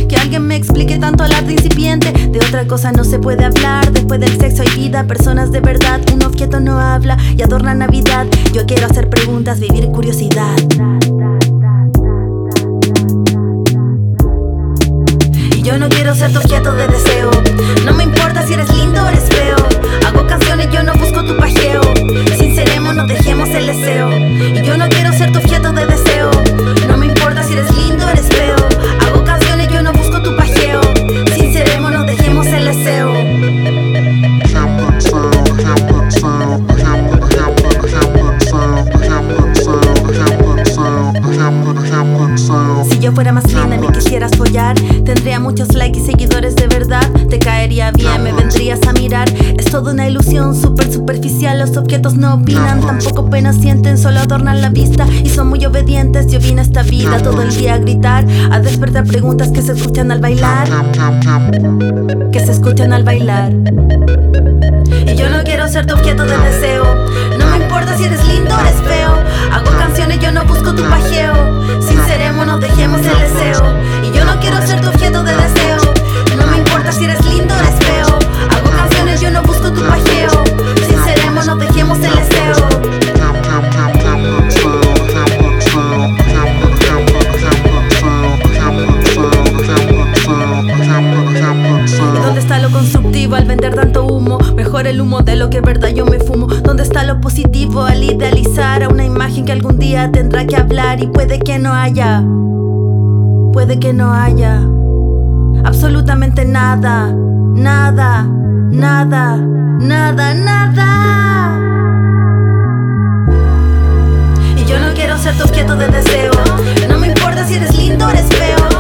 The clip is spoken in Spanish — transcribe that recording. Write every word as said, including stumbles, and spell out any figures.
Que alguien me explique tanto alarde incipiente. De otra cosa no se puede hablar. Después del sexo hay vida, personas de verdad. Un objeto no habla y adorna Navidad. Yo quiero hacer preguntas, vivir curiosidad. Y yo no quiero ser tu objeto de deseo. No me importa si eres lindo o eres feo. Hago canciones, yo no busco tu pajeo. Sincerémonos, dejemos el deseo. Y yo no quiero ser tu objeto de deseo. No me importa si eres lindo o eres feo. Hago canciones, yo no busco tu pajeo. Sincerémonos, dejemos el deseo. Si yo fuera más linda y me quisieras follar, tendría muchos likes y seguidores de verdad. Te caería bien, me vendrías a mirar. Es toda una ilusión súper superficial. Los objetos no opinan, tampoco pena sienten, solo adornan la vista y son muy obedientes. Yo vine a esta vida todo el día a gritar, a despertar preguntas que se escuchan al bailar, que se escuchan al bailar. Y yo no quiero ser tu objeto de deseo. No me importa si eres lindo o eres feo. Hago canciones, yo no busco tu pajeo. Sincerémonos, dejemos el deseo. Y yo no quiero ser tu objeto de deseo. No me importa si eres lindo o eres feo. Hago canciones, yo no busco tu pajeo. Sincerémonos, dejemos el deseo. ¿Y dónde está lo constructivo al vender tanto humo? Mejor el humo de lo que verdad yo me fumo. ¿Dónde está lo positivo al idealizar a una imagen que algún día tendrá que hablar? Y puede que no haya, puede que no haya absolutamente nada, nada, nada, nada, nada. Y yo no quiero ser tu objeto de deseo. No me importa si eres lindo o eres feo.